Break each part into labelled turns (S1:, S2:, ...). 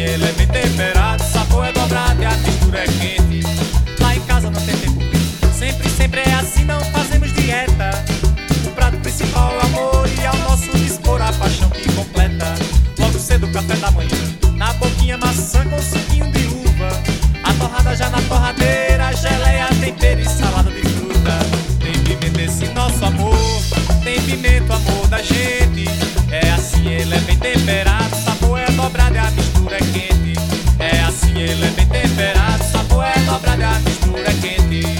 S1: ele é bem temperado, o sabor é dobrado e a mistura é quente. Lá em casa não tem tempo ruim, sempre é assim, não fazemos dieta. O prato principal é o amor e ao nosso dispor a paixão que completa. Logo cedo, café da manhã, na boquinha maçã com suquinho de uva. A torrada já na torradeira, geleia, tempero e salada de fruta. Tem pimenta esse nosso amor, tem pimenta o amor da gente. É assim, ele é bem temperado, o sabor é dobrado e a mistura é quente. É assim, ele é bem temperado, o sabor é dobrado e a mistura é quente.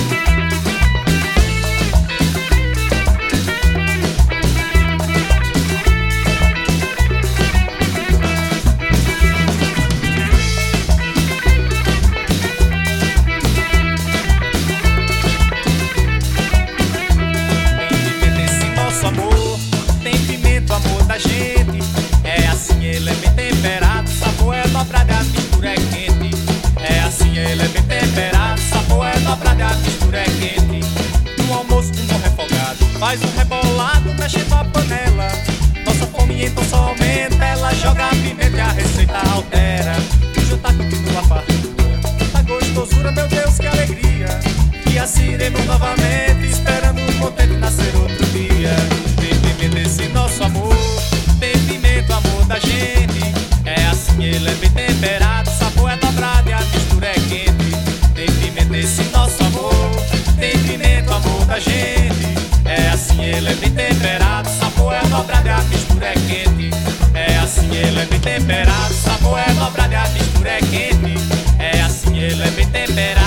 S1: Gente, é assim, ele é bem temperado, o sabor é dobrado e a mistura é quente. É assim, ele é bem temperado, o sabor é dobrado e a mistura é quente. No almoço, um bom refogado, faz um rebolado mexendo a panela. Nossa fome então só aumenta, ela joga a pimenta e a receita altera. O jantar continua a fartura, a gostosura, meu Deus, que alegria. E assim iremos novamente, esperando contente nascer outro dia. Tem pimenta esse nosso amor, tem pimenta o amor da gente. É assim, ele é bem temperado, o sabor é dobrado e a mistura é quente. Tem pimenta esse nosso amor, tem pimenta o amor da gente. É assim, ele é bem temperado, o sabor é dobrado e a mistura é quente. É assim, ele é bem temperado, o sabor é dobrado e a mistura é quente. É assim, ele é bem temperado,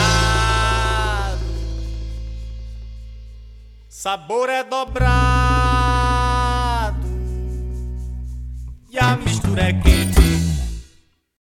S1: sabor é dobrado e a mistura é quente.